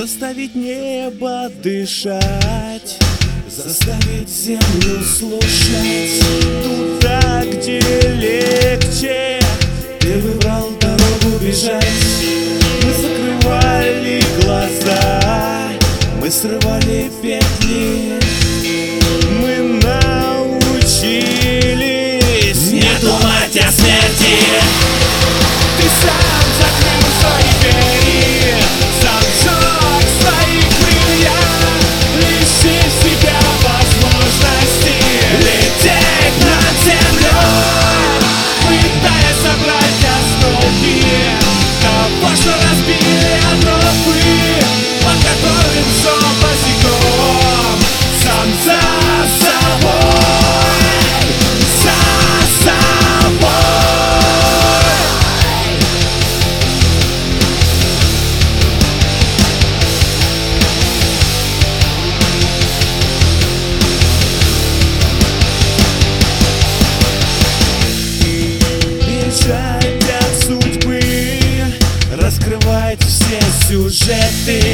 заставить небо дышать, заставить землю слушать. Туда, где легче, ты выбрал дорогу бежать. Мы закрывали глаза, мы срывали петли, мы научились не думать о смерти. Ты сам закрыл свои двери, сам сжег свои крылья, лишив себя возможности лететь над землей, пытаясь собрать осколки того, что разбили Европы, по которым шел босиком сам за собой, за собой. Бежать от судьбы, раскрывать все сюжеты,